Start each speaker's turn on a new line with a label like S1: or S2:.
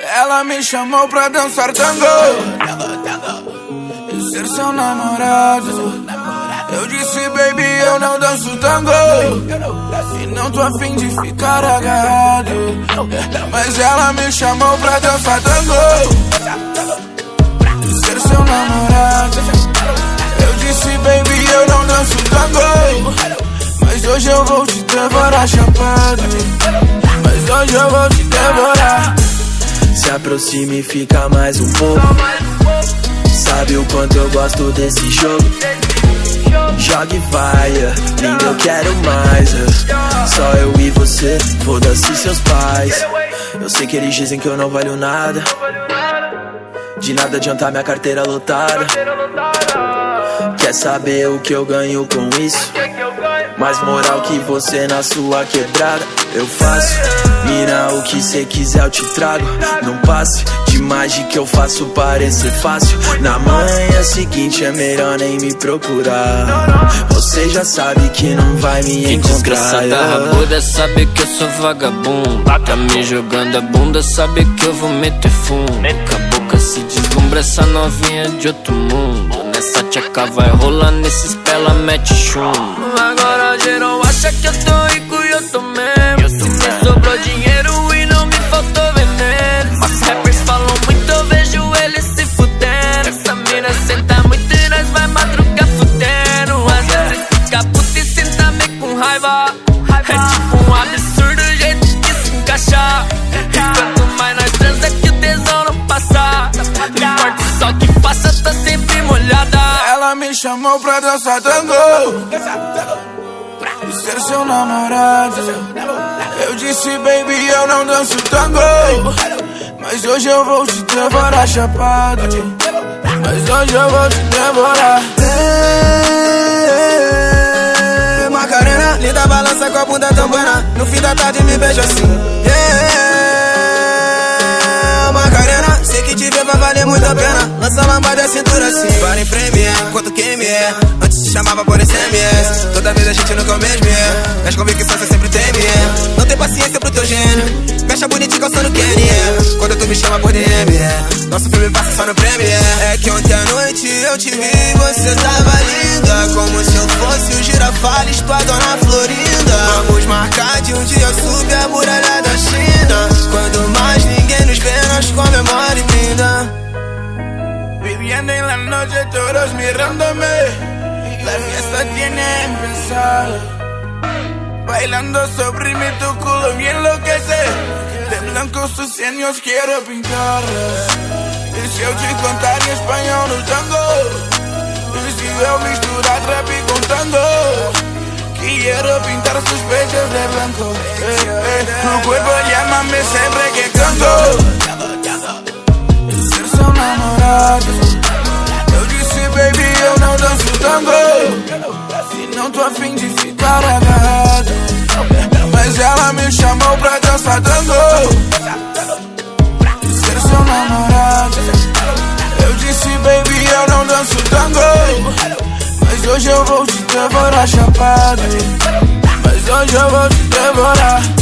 S1: Ela me chamou pra dançar tango e ser seu namorado. Eu disse, baby, eu não danço tango e não tô afim de ficar agarrado. Mas ela me chamou pra dançar tango e ser seu namorado. Eu disse, baby, eu não danço tango, mas hoje eu vou te devorar chapado. Mas hoje eu vou te devorar.
S2: Se aproxime e fica mais um pouco. Sabe o quanto eu gosto desse jogo? Joga e vai, linda, eu quero mais. Só eu e você, foda-se seus pais. Eu sei que eles dizem que eu não valho nada. De nada adiantar minha carteira lotada. Quer saber o que eu ganho com isso? Mais moral que você na sua quebrada. Eu faço, mira, o que cê quiser eu te trago. Não passe demais de que eu faço parecer fácil. Na manhã seguinte é melhor nem me procurar. Você já sabe que não vai me encontrar.
S3: Desgraçada rabuda, sabe que eu sou vagabundo. Tá me jogando a bunda, sabe que eu vou meter fundo. Com a boca se deslumbra, essa novinha de outro mundo. Nessa tchaca vai rolar, nesses pela mete chumbo. Agora geral acha que eu tô rico e eu tô mesmo. Se me sobrou dinheiro e não me faltou veneno. Os rappers falam muito, eu vejo eles se fudendo. Essa mina senta muito e nós vai madrugar fudendo. Às vezes fica puta e senta meio com raiva. É tipo um absurdo o jeito que se encaixa. E quanto mais nós transa que o tesão não passa. Não importa o sol que faça, tá sempre molhada.
S1: Ela me chamou pra dançar tango e ser seu namorado. Eu disse, baby, eu não danço tango, mas hoje eu vou te devorar chapado. Mas hoje eu vou te devorar.
S4: Macarena, linda balança com a bunda tão buena. No fim da tarde me beija assim. Macarena, sei que te ver vai valer muito a pena. Lança a lambada e a cintura assim. Para em frame, quanto quem me é. Antes te chamava por SMS. Toda vez a gente nunca é o mesmo, Minhas convicções você sempre teme, Não tem paciência pro teu gênio. Fecha bonitinho calçando Kenny, Quando tu me chama por DM, Nosso filme passa só no prêmio, É que ontem à noite eu te vi e você tava linda. Como se eu fosse o Girafales, tua dona Florinda. Vamos marcar de um dia subir a muralha da China. Quando mais ninguém nos vê, nós comemora e brinda.
S1: Viviendo en la noche, todos mirándome. La fiesta tiene empezado. Bailando sobre mi tu culo bien enloquece. De blanco sus senos quiero pintarlas. Y si eu te contar en español no tango, y si veo misturar rap y con tango, quiero pintar sus pechos de blanco. Tu cuerpo llámame siempre que canto. Y ser seu namorado. Eu disse, baby, eu não danço tango e não tô afim de ficar agarrado. Mas ela me chamou pra dançar tango e ser seu namorado. Eu disse, baby, eu não danço tango, mas hoje eu vou te devorar chapado. Mas hoje eu vou te devorar.